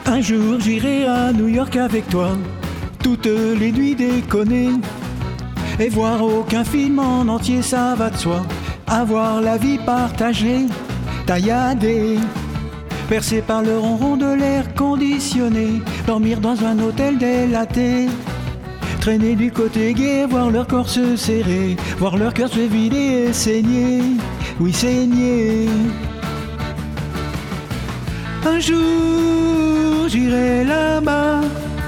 Un jour j'irai à New York avec toi, toutes les nuits déconner, et voir aucun film en entier, ça va de soi. Avoir la vie partagée, tailladée, percée par le ronron de l'air conditionné, dormir dans un hôtel délaté, traîner du côté gai, voir leur corps se serrer, voir leur cœur se vider et saigner, oui saigner. Un jour j'irai là-bas,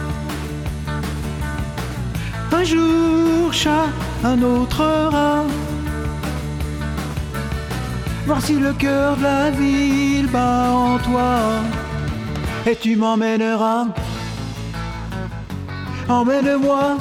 un jour chat, un autre rat, voir si le cœur de la ville bat en toi, et tu m'emmèneras, emmène-moi.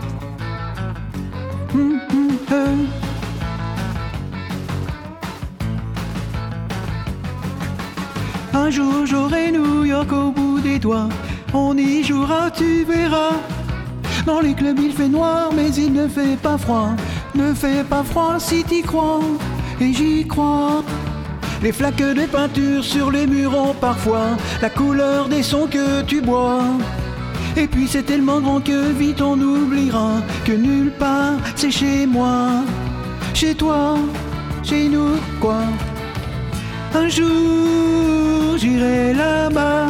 Un jour j'aurai New York au bout des doigts, on y jouera, tu verras. Dans les clubs il fait noir, mais il ne fait pas froid. Ne fait pas froid si t'y crois, et j'y crois. Les flaques de peinture sur les murs ont parfois la couleur des sons que tu bois. Et puis c'est tellement grand que vite on oubliera que nulle part c'est chez moi. Chez toi, chez nous, quoi. Un jour j'irai là-bas,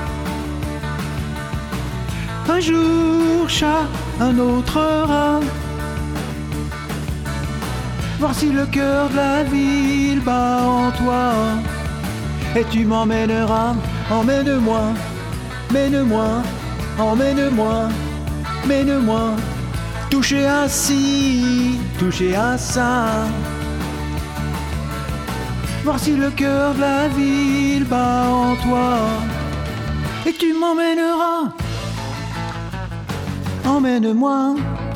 un jour chat, un autre rat, voir si le cœur de la ville bat en toi, et tu m'emmèneras, emmène-moi, mène-moi, emmène-moi, mène-moi, toucher à ci, toucher à ça, voir si le cœur de la ville bat en toi, et tu m'emmèneras, emmène-moi.